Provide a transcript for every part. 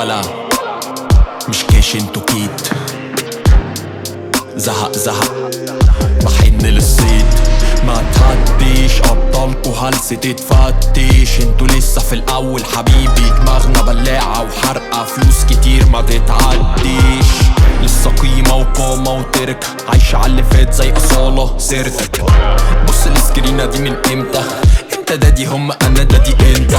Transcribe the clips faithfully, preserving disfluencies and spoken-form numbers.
ولا مش كاش انتو كيت. زهق زهق بحن للصيد ما تعديش، ابطالكو هلسة تتفتش. انتو لسه في الاول حبيبي، دماغنا بلاعة وحرقة فلوس كتير ما تتعديش. لسه قيمة وقامة وتركة عايشة عاللي فات زي أصالة سيرتك. بص السكرينة دي من امتى؟ انت دادي هم انا دادي انت.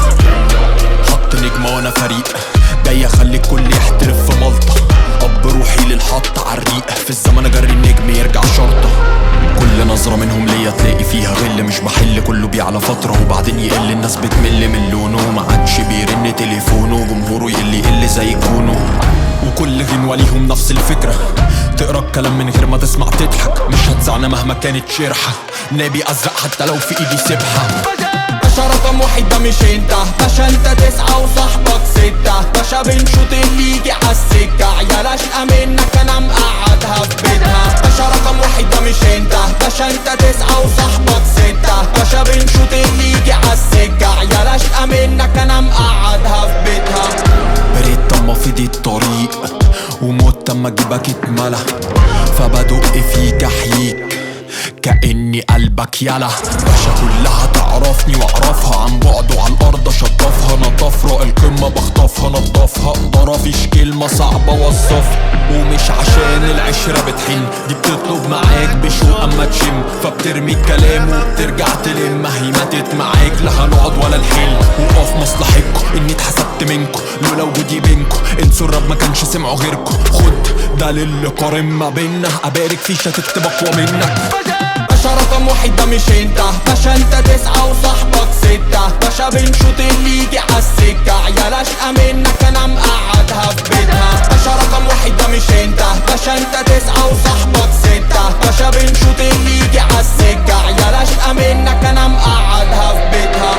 حط نجمة وانا فريق جاي اخلي الكل يحترف في ملطة. اب روحي للحط عالريق في الزمن اجري النجم يرجع شرطة. كل نظرة منهم ليا تلاقي فيها غل، مش محل كله بيعلى فترة وبعدين يقل. الناس بتمل من لونه ما عادش بيرن تليفونه، جمهوره يقل يقل زي كونه. وكل غنوة ليهم نفس الفكرة، تقرا الكلام من غير ما تسمع تضحك. مش هتزعنا مهما كانت شرحة، نبي ازرق حتى لو في ايدي سبحة. باشا رقم واحد ده مش انت، باشا انت تسعة وصاحبك ستة. باشا بنشوط اللي يجي عالسكة، عيال اشقى منك انا مقعدها في بيتها. باشا رقم واحد ده مش انت، باشا انت تسعة وصاحبك ستة. باشا بنشوط اللي يجي عالسكة، عيال اشقى منك انا مقعدها في بيتها. بريت اما فضي الطريق وموت اما جيبك اتملى، فبدق فيك احييك كأني قلبك يلا. باشا كلها تعرفني واعرفها عن بعد وعلى الارض اشطفها. انا طفرة القمة بخطفها نضفها، اقدر مفيش كلمة صعبة اوصفها. ومش عشان العشرة بتحن، دي بتطلب معاك بشوق اما تشم. فبترمي الكلام وبترجع تلم، هي ماتت معاك لا هنقعد ولا الحل. وقف مصلحتكو اني اتحسبت منكو، لولا وجودي بينكو انسوا الرب ما كانش سمعوا غيركو. خد ده للي قارن ما بينا، ابارك فيش هتكتب اقوى منك. باشا رقم واحد ده مش انت، باشا انت تسعة وصاحبك ستة. باشا بنشوط اللي يجي عالسكة، عيال اشقى منك انا مقعدها في بيتها. باشا رقم واحد ده مش انت، باشا انت تسعة وصاحبك ستة. باشا بنشوط اللي يجي عالسكة، عيال اشقى منك انا مقعدها في بيتها.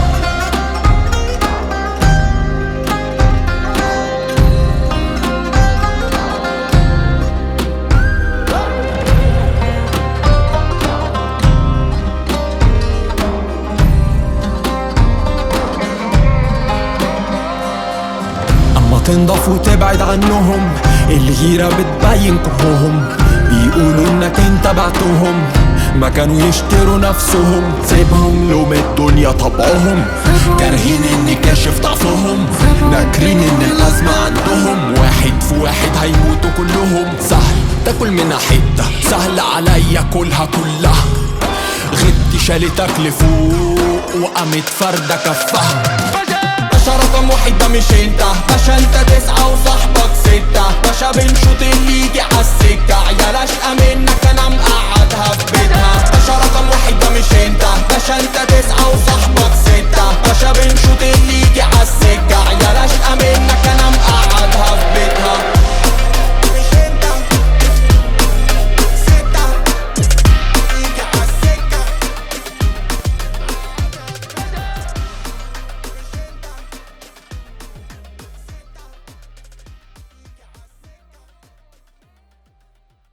تنضف وتبعد عنهم، الغيرة بتبين كرههم. بيقولوا انك انت بعتهم، ما كانوا يشتروا نفسهم. سيبهم لوم الدنيا طبعهم، كارهين اني كاشف ضعفهم. ناكرين ان الازمة عندهم، واحد في واحد هيموتوا كلهم. سهل تاكل منها حتة، سهل عليا كلها كلها. غبتي شالتك لفوق وقامت فردة كفها. باشا رقم واحد ده مش انت، باشا انت تسعة وصاحبك ستة. باشا بنشوط اللي يجي عالسكة، عيال اشقى منك انا مقعدها في بيتها.